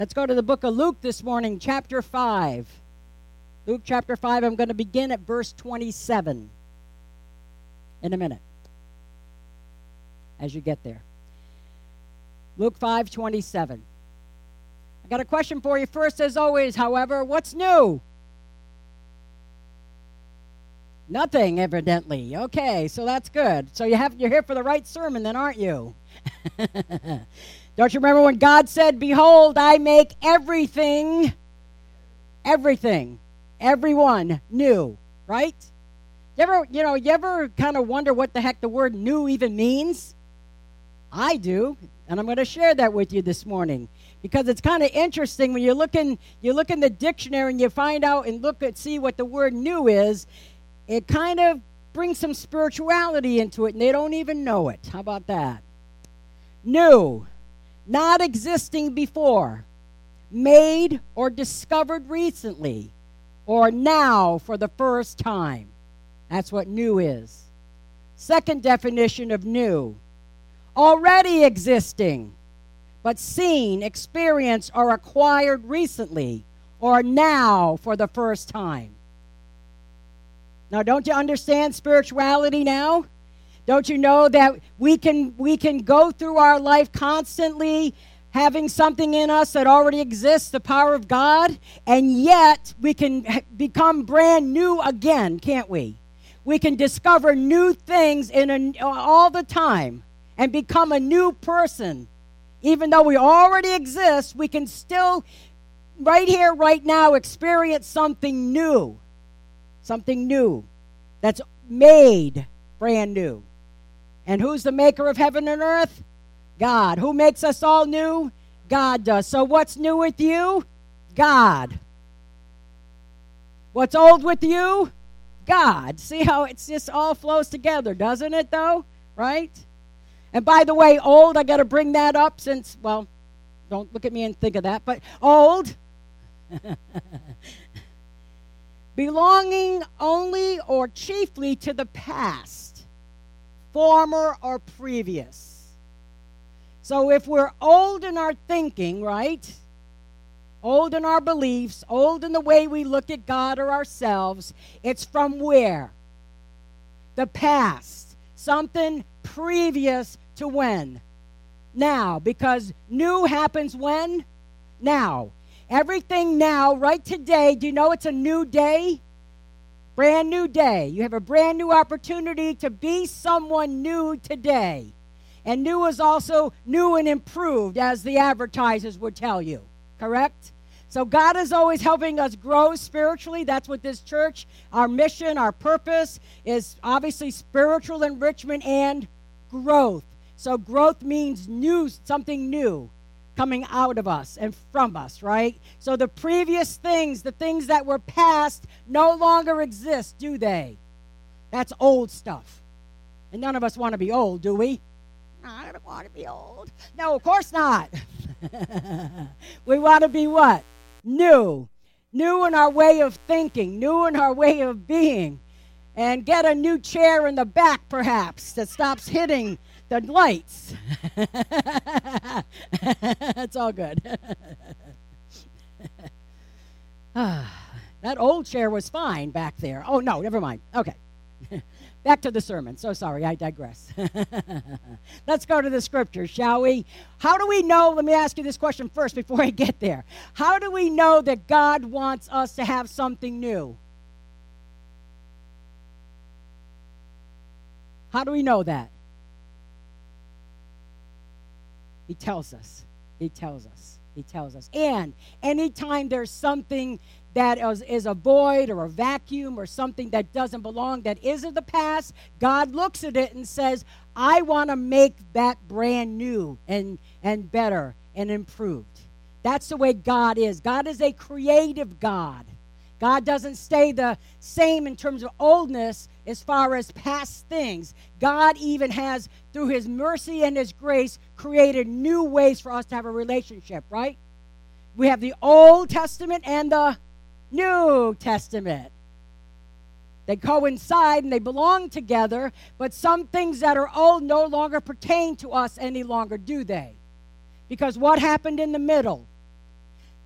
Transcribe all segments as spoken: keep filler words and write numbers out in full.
Let's go to the book of Luke this morning, chapter five. Luke chapter five, I'm going to begin at verse twenty-seven in a minute as you get there. Luke five twenty-seven. I got a question for you first, as always, however. What's new? Nothing, evidently. Okay, so that's good. So you have, you're here for the right sermon then, aren't you? Don't you remember when God said, "Behold, I make everything, everything, everyone new," right? You ever, you know, you ever kind of wonder what the heck the word new even means? I do, and I'm going to share that with you this morning because it's kind of interesting when you look in, you look in the dictionary and you find out and look at, see what the word new is. It kind of brings some spirituality into it, and they don't even know it. How about that? New. Not existing before, made or discovered recently, or now for the first time. That's what new is. Second definition of new: already existing, but seen, experienced, or acquired recently, or now for the first time. Now, don't you understand spirituality now? Don't you know that we can we can go through our life constantly having something in us that already exists, the power of God, and yet we can become brand new again, can't we? We can discover new things in a, all the time and become a new person. Even though we already exist, we can still, right here, right now, experience something new. Something new that's made brand new. And who's the maker of heaven and earth? God. Who makes us all new? God does. So what's new with you? God. What's old with you? God. See how it's just all flows together, doesn't it, though? Right? And by the way, old, I got to bring that up since, well, don't look at me and think of that, but old, belonging only or chiefly to the past, former or previous. So if we're old in our thinking, right? Old in our beliefs, old in the way we look at God or ourselves, it's from where? The past. Something previous to when? Now. Because new happens when? Now. Everything now, right today, do you know it's a new day? Brand new day. You have a brand new opportunity to be someone new today. And new is also new and improved, as the advertisers would tell you. Correct? So God is always helping us grow spiritually. That's what this church, our mission, our purpose is obviously spiritual enrichment and growth. So growth means new, something new coming out of us and from us, right? So the previous things, the things that were past, no longer exist, do they? That's old stuff. And none of us want to be old, do we? I don't want to be old. No, of course not. We want to be what? New. New in our way of thinking, new in our way of being. And get a new chair in the back, perhaps, that stops hitting the lights. It's all good. That old chair was fine back there. Oh, no, never mind. Okay. Back to the sermon. So sorry, I digress. Let's go to the scriptures, shall we? How do we know? Let me ask you this question first before I get there. How do we know that God wants us to have something new? How do we know that? He tells us. He tells us. He tells us. And anytime there's something that is, is a void or a vacuum or something that doesn't belong, that is of the past, God looks at it and says, I want to make that brand new and, and better and improved. That's the way God is. God is a creative God. God doesn't stay the same in terms of oldness as far as past things. God even has, through his mercy and his grace, created new ways for us to have a relationship, right? We have the Old Testament and the New Testament. They coincide and they belong together, but some things that are old no longer pertain to us any longer, do they? Because what happened in the middle?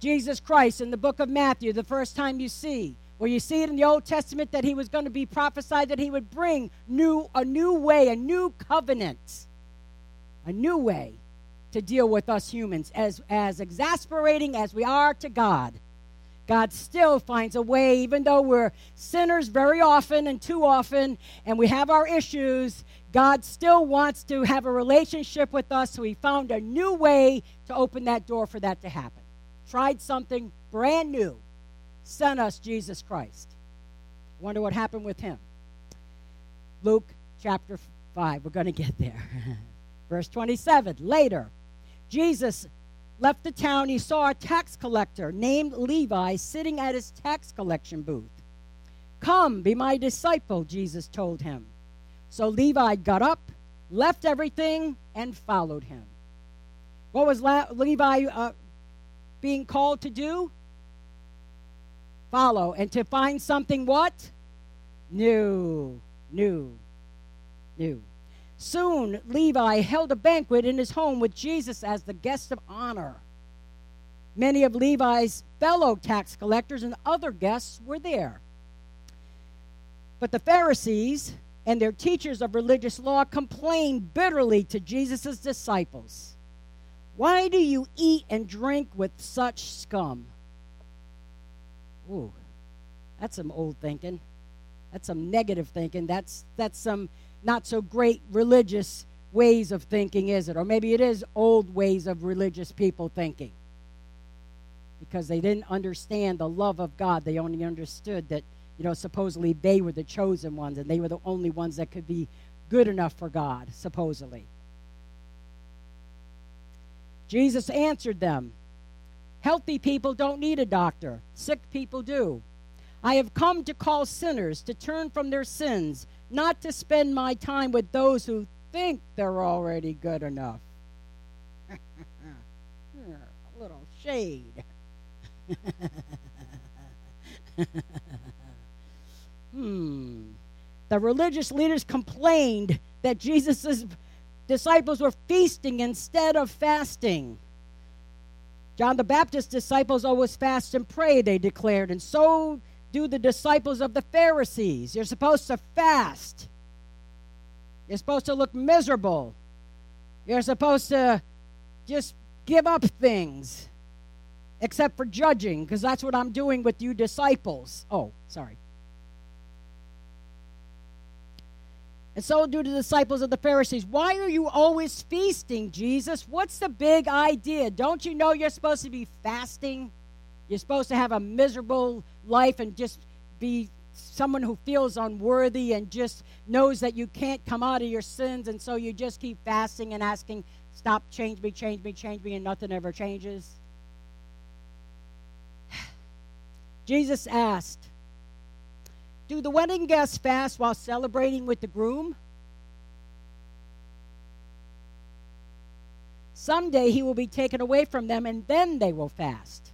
Jesus Christ in the book of Matthew, the first time you see, where you see it in the Old Testament that he was going to be prophesied that he would bring new a new way, a new covenant, a new way to deal with us humans. As, as exasperating as we are to God, God still finds a way, even though we're sinners very often and too often, and we have our issues, God still wants to have a relationship with us, so he found a new way to open that door for that to happen. Tried something brand new, sent us Jesus Christ. Wonder what happened with him. Luke chapter five, we're going to get there. Verse twenty-seven, later, Jesus left the town. He saw a tax collector named Levi sitting at his tax collection booth. Come, be my disciple, Jesus told him. So Levi got up, left everything, and followed him. What was La- Levi uh, being called to do? Follow. And to find something what? New. New. New. Soon, Levi held a banquet in his home with Jesus as the guest of honor. Many of Levi's fellow tax collectors and other guests were there. But the Pharisees and their teachers of religious law complained bitterly to Jesus' disciples. Why do you eat and drink with such scum? Ooh, that's some old thinking. That's some negative thinking. That's that's some not so great religious ways of thinking, is it? Or maybe it is old ways of religious people thinking. Because they didn't understand the love of God. They only understood that, you know, supposedly they were the chosen ones and they were the only ones that could be good enough for God, supposedly. Jesus answered them, healthy people don't need a doctor. Sick people do. I have come to call sinners to turn from their sins, not to spend my time with those who think they're already good enough. A little shade. hmm. The religious leaders complained that Jesus' disciples were feasting instead of fasting. John the Baptist's disciples always fast and pray, they declared, and so do the disciples of the Pharisees. You're supposed to fast. You're supposed to look miserable. You're supposed to just give up things, except for judging, because that's what I'm doing with you disciples. Oh, sorry. And so do the disciples of the Pharisees. Why are you always feasting, Jesus? What's the big idea? Don't you know you're supposed to be fasting? You're supposed to have a miserable life and just be someone who feels unworthy and just knows that you can't come out of your sins, and so you just keep fasting and asking, stop, change me, change me, change me, and nothing ever changes. Jesus asked, do the wedding guests fast while celebrating with the groom? Someday he will be taken away from them, and then they will fast.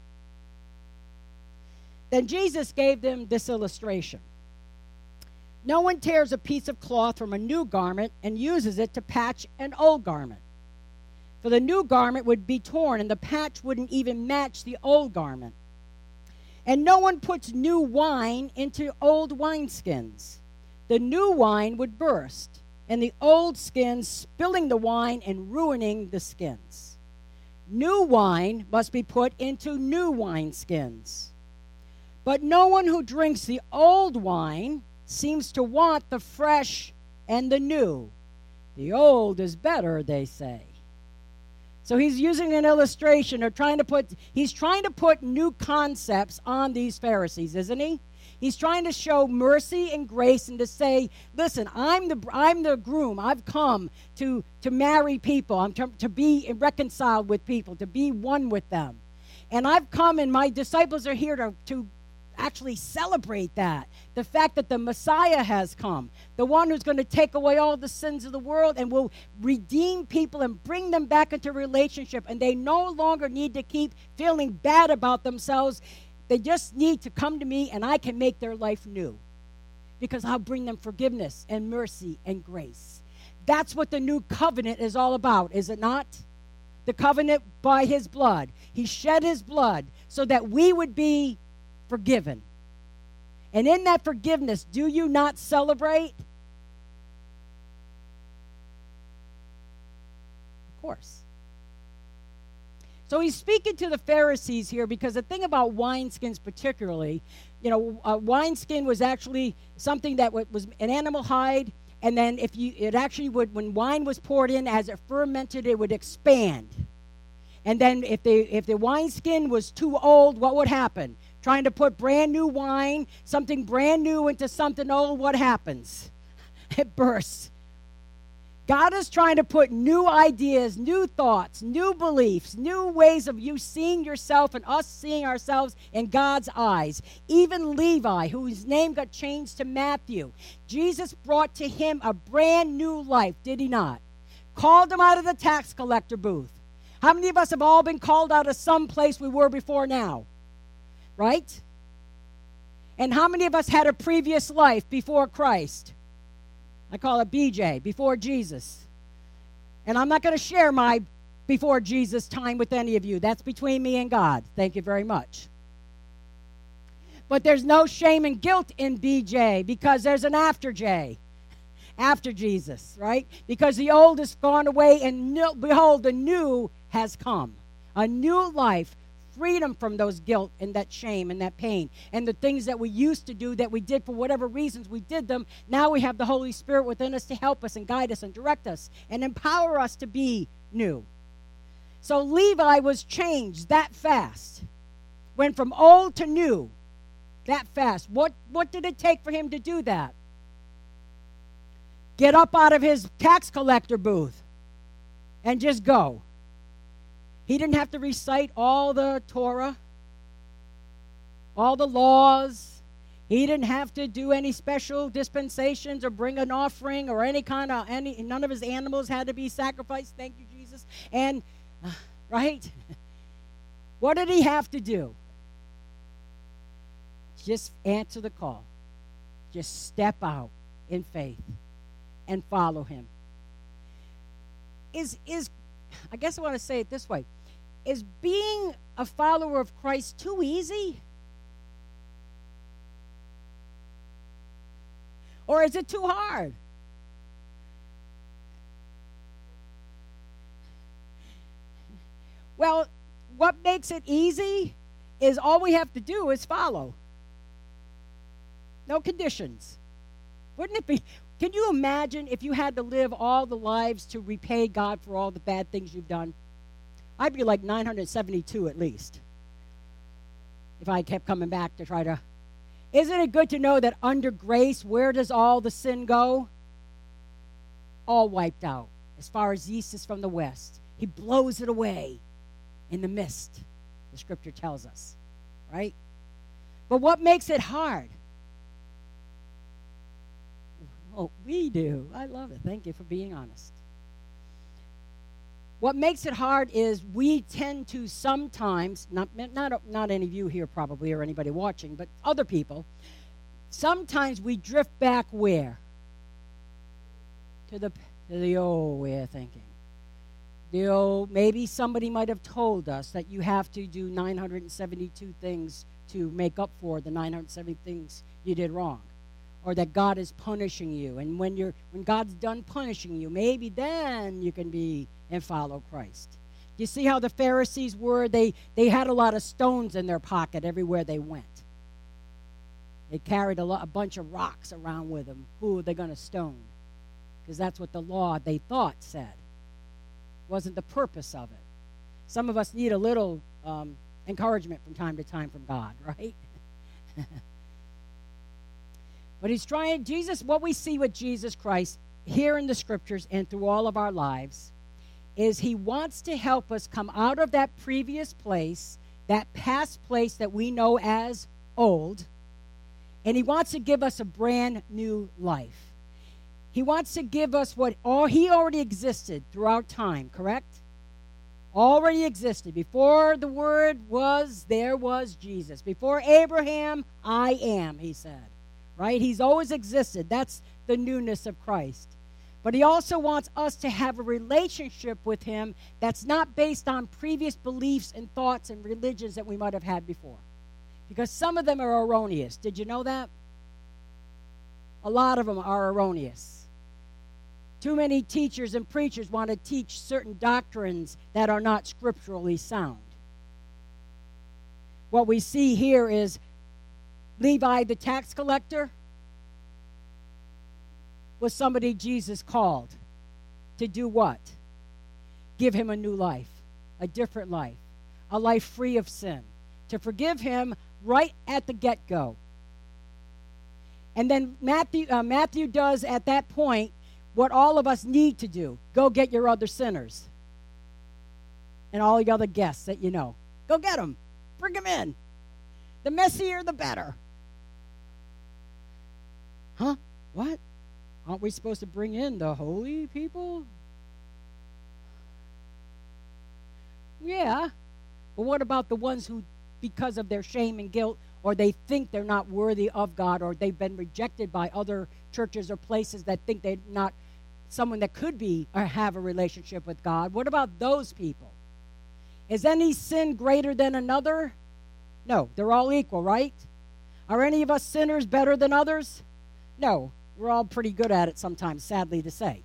Then Jesus gave them this illustration. No one tears a piece of cloth from a new garment and uses it to patch an old garment. For the new garment would be torn, and the patch wouldn't even match the old garment. And no one puts new wine into old wineskins. The new wine would burst, and the old skins spilling the wine and ruining the skins. New wine must be put into new wineskins. But no one who drinks the old wine seems to want the fresh and the new. The old is better, they say. So he's using an illustration or trying to put, he's trying to put new concepts on these Pharisees, isn't he? He's trying to show mercy and grace and to say, listen, I'm the I'm the groom. I've come to, to marry people. I'm to, to be reconciled with people, to be one with them. And I've come and my disciples are here to, to actually celebrate that. The fact that the Messiah has come, the one who's going to take away all the sins of the world and will redeem people and bring them back into relationship. And they no longer need to keep feeling bad about themselves. They just need to come to me and I can make their life new because I'll bring them forgiveness and mercy and grace. That's what the new covenant is all about, is it not? the covenant by his blood. He shed his blood so that we would be forgiven. And in that forgiveness, do you not celebrate? Of course. So he's speaking to the Pharisees here, because the thing about wineskins particularly, you know, a wineskin was actually something that was an animal hide, and then if you, it actually would, when wine was poured in, as it fermented, it would expand. And then if the if the wineskin was too old, what would happen? Trying to put brand new wine, something brand new into something old, what happens? It bursts. God is trying to put new ideas, new thoughts, new beliefs, new ways of you seeing yourself and us seeing ourselves in God's eyes. Even Levi, whose name got changed to Matthew, Jesus brought to him a brand new life, did he not? Called him out of the tax collector booth. How many of us have all been called out of some place we were before now? Right? And how many of us had a previous life before Christ? I call it B J, before Jesus. And I'm not going to share my before Jesus time with any of you. That's between me and God. Thank you very much. But there's no shame and guilt in B J, because there's an after J, after Jesus, right? Because the old is gone away, and new, behold, the new has come. A new life, freedom from those guilt and that shame and that pain and the things that we used to do that we did for whatever reasons we did them. Now we have the Holy Spirit within us to help us and guide us and direct us and empower us to be new. So Levi was changed that fast. Went from old to new that fast. What, what did it take for him to do that? Get up out of his tax collector booth and just go. He didn't have to recite all the Torah, all the laws. He didn't have to do any special dispensations or bring an offering or any kind of, any. none of his animals had to be sacrificed. Thank you, Jesus. And, uh, right? What did he have to do? Just answer the call. Just step out in faith and follow him. Is, is, I guess I want to say it this way. Is being a follower of Christ too easy? Or is it too hard? Well, what makes it easy is all we have to do is follow. No conditions. Wouldn't it be? Can you imagine if you had to live all the lives to repay God for all the bad things you've done? I'd be like nine hundred seventy-two at least if I kept coming back to try to. Isn't it good to know that under grace, where does all the sin go? All wiped out. As far as east is from the west. He blows it away in the mist, the scripture tells us. Right? But what makes it hard? Oh, we do. I love it. Thank you for being honest. What makes it hard is we tend to sometimes, not, not, not any of you here probably or anybody watching, but other people, sometimes we drift back where? To the, to the old way of thinking. The old, maybe somebody might have told us that you have to do nine hundred seventy-two things to make up for the nine hundred seventy things you did wrong. Or that God is punishing you. And when you're when God's done punishing you, maybe then you can be and follow Christ. You see how the Pharisees were? They, they had a lot of stones in their pocket everywhere they went. They carried a, lot, a bunch of rocks around with them. Who are they going to stone? Because that's what the law, they thought, said. Wasn't the purpose of it. Some of us need a little um, encouragement from time to time from God, right? But he's trying, Jesus, what we see with Jesus Christ here in the scriptures and through all of our lives is he wants to help us come out of that previous place, that past place that we know as old, and he wants to give us a brand new life. He wants to give us what all he already existed throughout time, correct? Already existed. Before the Word was, there was Jesus. Before Abraham, I am, he said. Right? He's always existed. That's the newness of Christ. But he also wants us to have a relationship with him that's not based on previous beliefs and thoughts and religions that we might have had before. Because some of them are erroneous. Did you know that? A lot of them are erroneous. Too many teachers and preachers want to teach certain doctrines that are not scripturally sound. What we see here is Levi the tax collector was somebody Jesus called to do what? Give him a new life, a different life, a life free of sin, to forgive him right at the get-go. And then Matthew, uh, Matthew does at that point what all of us need to do. Go get your other sinners and all the other guests that you know. Go get them. Bring them in. The messier, the better. Huh? What? Aren't we supposed to bring in the holy people? Yeah. But what about the ones who, because of their shame and guilt, or they think they're not worthy of God, or they've been rejected by other churches or places that think they're not someone that could be or have a relationship with God? What about those people? Is any sin greater than another? No, they're all equal, right? Are any of us sinners better than others? No, we're all pretty good at it sometimes, sadly to say.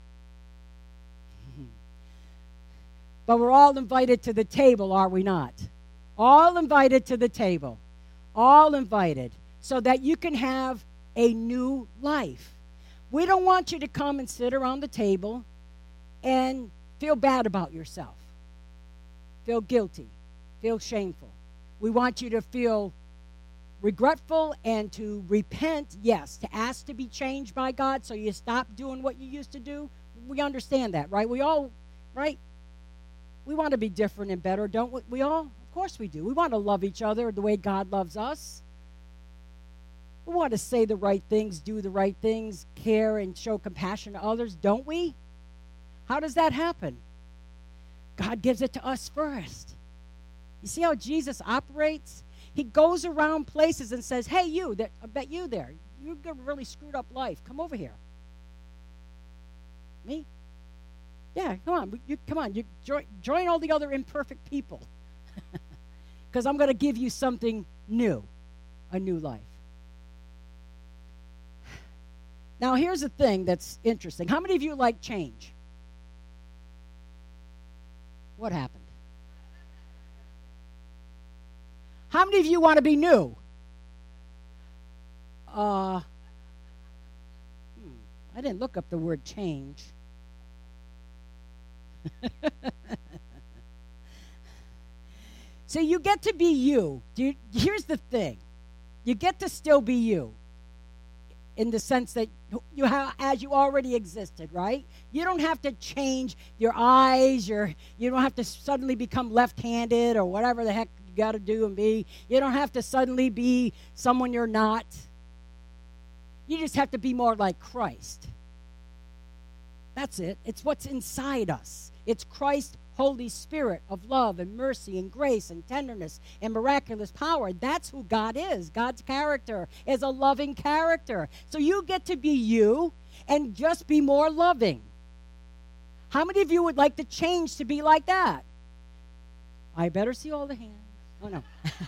But we're all invited to the table, are we not? All invited to the table. All invited, so that you can have a new life. We don't want you to come and sit around the table and feel bad about yourself, feel guilty, feel shameful. We want you to feel regretful and to repent, yes, to ask to be changed by God so you stop doing what you used to do. We understand that, right? We all, right? We want to be different and better, don't we, we all? Of course we do. We want to love each other the way God loves us. We want to say the right things, do the right things, care and show compassion to others, don't we? How does that happen? God gives it to us first. You see how Jesus operates? He goes around places and says, hey, you, that, I bet you there, you've got a really screwed up life. Come over here. Me? Yeah, come on. You, come on. You join, join all the other imperfect people. Because I'm going to give you something new, a new life. Now, here's the thing that's interesting. How many of you like change? What happened? How many of you want to be new? Uh, hmm, I didn't look up the word change. So you get to be you. Do you. Here's the thing. You get to still be you in the sense that you have, as you already existed, right? You don't have to change your eyes. Your, you don't have to suddenly become left-handed or whatever the heck you got to do and be. You don't have to suddenly be someone you're not. You just have to be more like Christ. That's it. It's what's inside us. It's Christ's Holy Spirit of love and mercy and grace and tenderness and miraculous power. That's who God is. God's character is a loving character. So you get to be you and just be more loving. How many of you would like to change to be like that? I better see all the hands. Oh, no.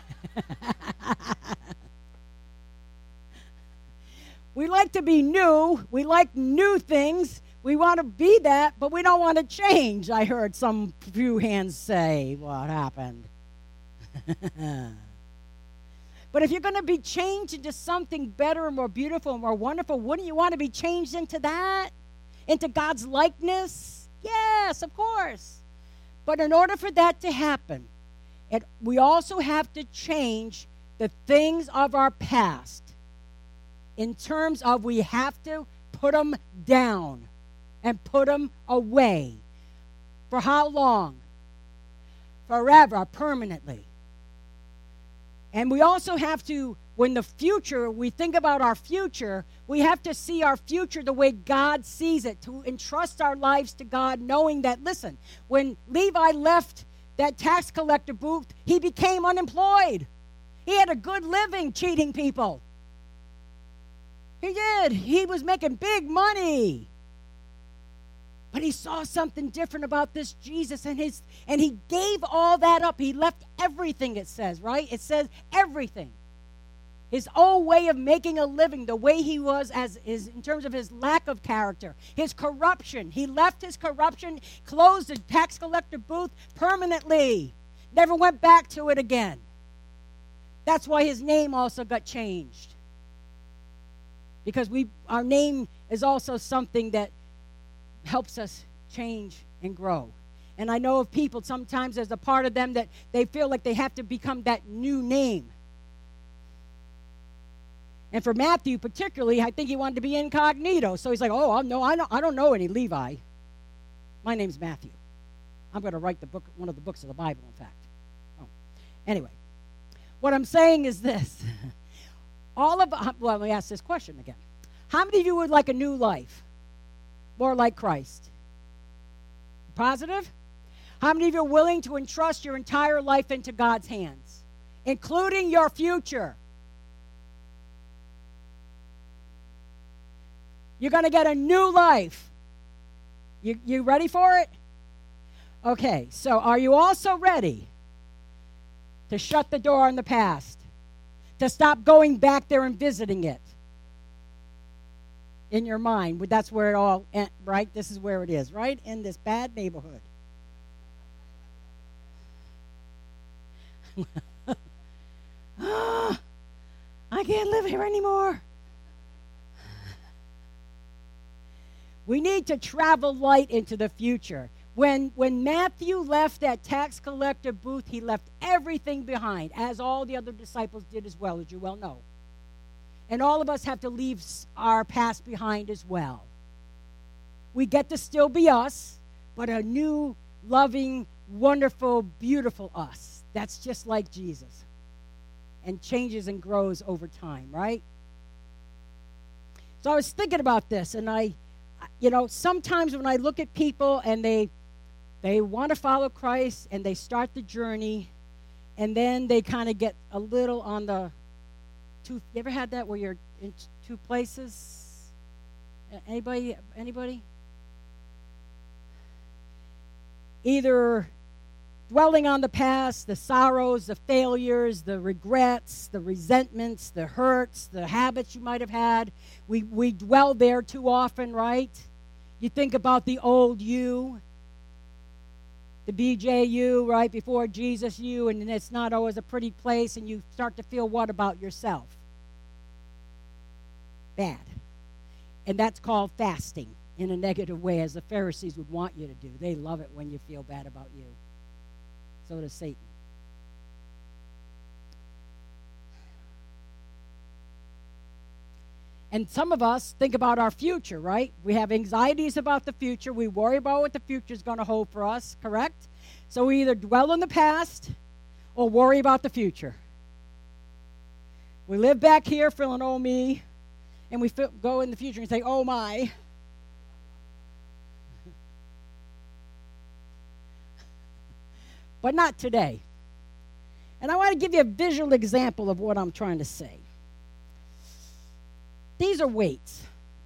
We like to be new. We like new things. We want to be that, but we don't want to change. I heard some few hands say, what happened? But if you're going to be changed into something better and more beautiful and more wonderful, wouldn't you want to be changed into that? Into God's likeness? Yes, of course. But in order for that to happen, it, we also have to change the things of our past in terms of we have to put them down and put them away. For how long? Forever, permanently. And we also have to, when the future, we think about our future, we have to see our future the way God sees it, to entrust our lives to God, knowing that, listen, when Levi left that tax collector booth, he became unemployed. He had a good living cheating people. He did. He was making big money. But he saw something different about this Jesus, and his and he gave all that up. He left everything, it says, right? It says everything. His old way of making a living, the way he was as his, in terms of his lack of character, his corruption. He left his corruption, closed the tax collector booth permanently. Never went back to it again. That's why his name also got changed. Because we, our name is also something that helps us change and grow. And I know of people, sometimes there's a part of them that they feel like they have to become that new name. And for Matthew particularly, I think he wanted to be incognito. So he's like, oh, I no, I don't, I don't know any Levi. My name's Matthew. I'm going to write the book, one of the books of the Bible, in fact. Oh. Anyway, what I'm saying is this. All of, well, let me ask this question again. How many of you would like a new life? More like Christ? Positive? How many of you are willing to entrust your entire life into God's hands, including your future? You're going to get a new life. You, you ready for it? Okay, so are you also ready to shut the door on the past? To stop going back there and visiting it in your mind? That's where it all, right? This is where it is, right? In this bad neighborhood. Ah, I can't live here anymore. We need to travel light into the future. When, when Matthew left that tax collector booth, he left everything behind, as all the other disciples did as well, as you well know. And all of us have to leave our past behind as well. We get to still be us, but a new, loving, wonderful, beautiful us. That's just like Jesus. And changes and grows over time, right? So I was thinking about this, and I, you know, sometimes when I look at people and they, they want to follow Christ and they start the journey, and then they kind of get a little on the two. You ever had that where you're in two places? Anybody? Anybody? Either dwelling on the past, the sorrows, the failures, the regrets, the resentments, the hurts, the habits you might have had. We we dwell there too often, right? You think about the old you, the B J you, right, before Jesus you, and it's not always a pretty place, and you start to feel what about yourself? Bad. And that's called fasting in a negative way, as the Pharisees would want you to do. They love it when you feel bad about you. So does Satan. And some of us think about our future, right? We have anxieties about the future. We worry about what the future is going to hold for us, correct? So we either dwell in the past or worry about the future. We live back here feeling, oh, me, and we feel, go in the future and say, oh, my. But not today. And I want to give you a visual example of what I'm trying to say. These are weights.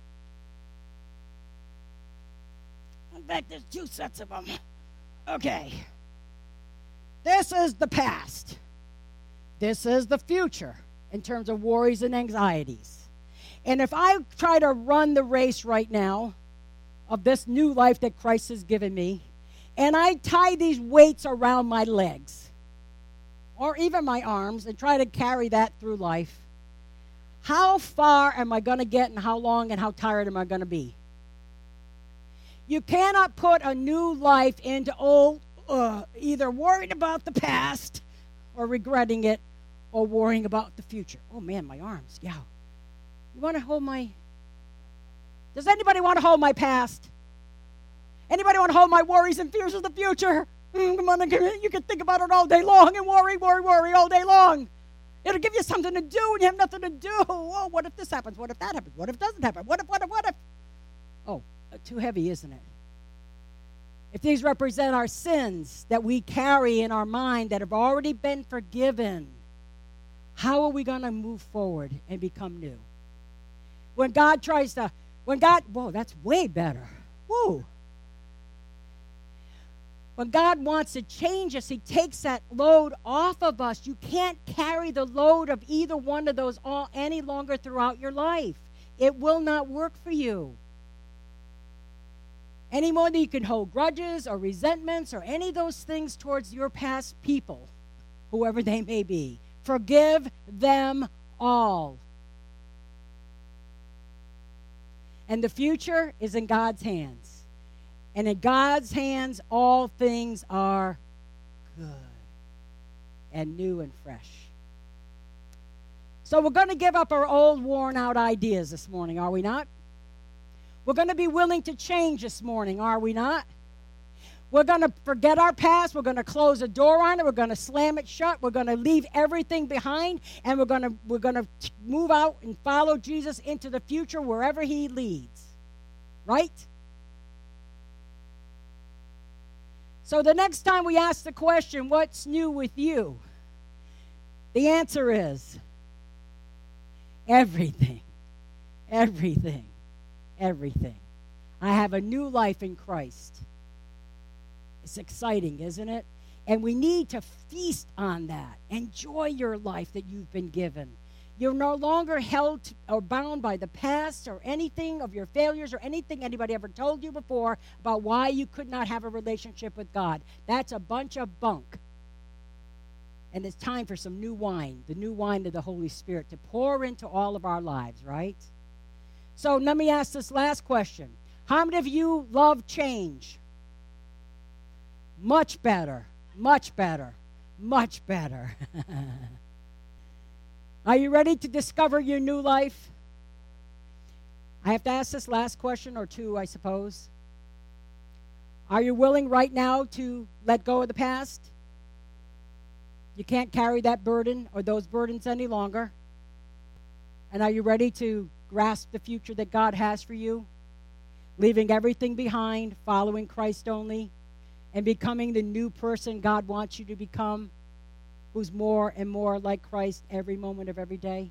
In fact, there's two sets of them. Okay. This is the past. This is the future in terms of worries and anxieties. And if I try to run the race right now of this new life that Christ has given me, and I tie these weights around my legs or even my arms and try to carry that through life, how far am I going to get, and how long and how tired am I going to be? You cannot put a new life into old, uh, either worried about the past or regretting it or worrying about the future. Oh, man, my arms, yeah. You want to hold my... Does anybody want to hold my past? Anybody want to hold my worries and fears of the future? Mm, come on, you can think about it all day long and worry, worry, worry all day long. It'll give you something to do and you have nothing to do. Oh, what if this happens? What if that happens? What if it doesn't happen? What if, what if, what if? Oh, too heavy, isn't it? If these represent our sins that we carry in our mind that have already been forgiven, how are we going to move forward and become new? When God tries to, when God, whoa, that's way better. Whoa. When God wants to change us, he takes that load off of us. You can't carry the load of either one of those all any longer throughout your life. It will not work for you. Any more than you can hold grudges or resentments or any of those things towards your past people, whoever they may be. Forgive them all. And the future is in God's hands. And in God's hands, all things are good and new and fresh. So we're going to give up our old, worn-out ideas this morning, are we not? We're going to be willing to change this morning, are we not? We're going to forget our past. We're going to close a door on it. We're going to slam it shut. We're going to leave everything behind, and we're going to we're going to move out and follow Jesus into the future wherever he leads. Right? So the next time we ask the question, what's new with you? The answer is everything. Everything. Everything. I have a new life in Christ. It's exciting, isn't it? And we need to feast on that. Enjoy your life that you've been given. You're no longer held or bound by the past or anything of your failures or anything anybody ever told you before about why you could not have a relationship with God. That's a bunch of bunk. And it's time for some new wine, the new wine of the Holy Spirit to pour into all of our lives, right? So let me ask this last question. How many of you love change? Much better, much better, much better. Are you ready to discover your new life? I have to ask this last question or two, I suppose. Are you willing right now to let go of the past? You can't carry that burden or those burdens any longer. And are you ready to grasp the future that God has for you? Leaving everything behind, following Christ only, and becoming the new person God wants you to become, who's more and more like Christ every moment of every day?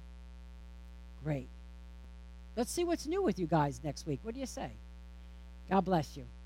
Great. Let's see what's new with you guys next week. What do you say? God bless you.